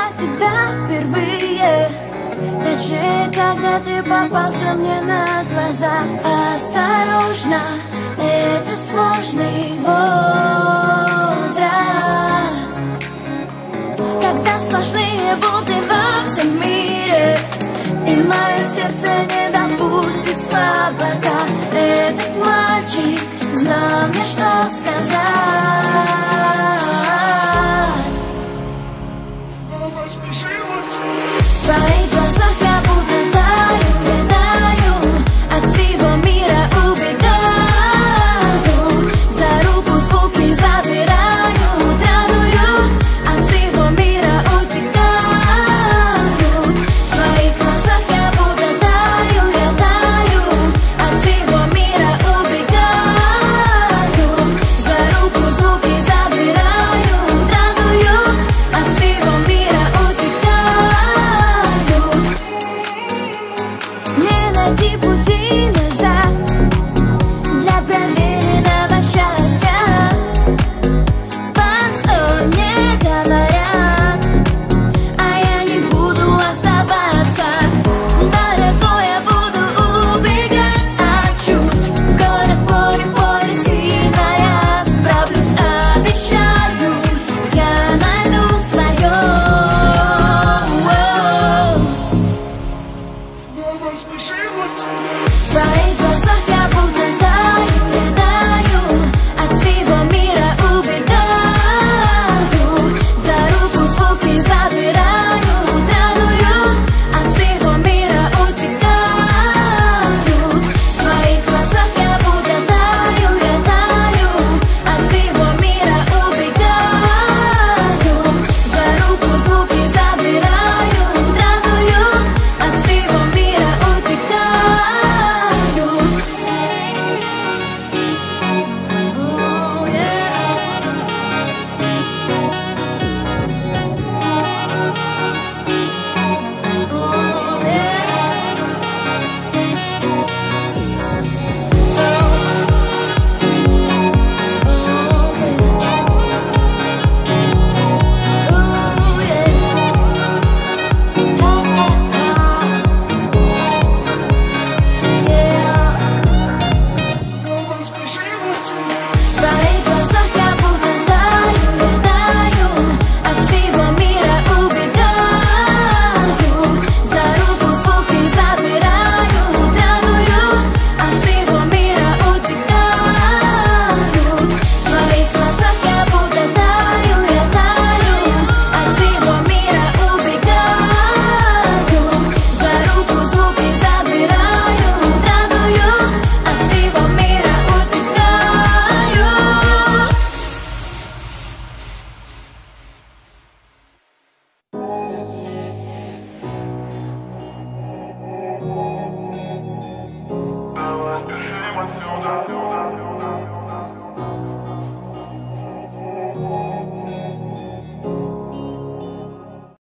тебя впервые. Даже когда ты попался мне на глаза. Осторожно, это сложный возраст, когда сплошные буты во всем мире, и мое сердце не допустит слабака. Этот мальчик знал мне, что сказать. В твоих глазах я будто таю, летаю, от всего мира убегаю, за руку звуки забираю, традую, от всего мира утекаю. В твоих глазах я будто таю, летаю, от всего мира убегаю, за руку звуки забираю, традую, от всего мира утекаю. Не найти пути назад для проверенного счастья. Посторонние говорят, а я не буду оставаться. Дорогой, я буду убегать от чувств. В город, море, в поле сильно я справлюсь, обещаю, я найду свое. В твоих глазах я будто таю, летаю, от всего мира убегаю, за руку звуки забираю, традую, от всего мира утекаю. В твоих глазах я будто таю, летаю, от всего мира убегаю, за руку звуки забираю, традую, от всего мира утекаю. В твоих глазах я будто таю, летаю, от всего мира убегаю, за руку звуки забираю, традую, от всего мира утекаю. В твоих глазах я будто таю, летаю, от всего мира убегаю, за руку звуки забираю, традую, от всего мира утекаю. Давай спешим отсюда.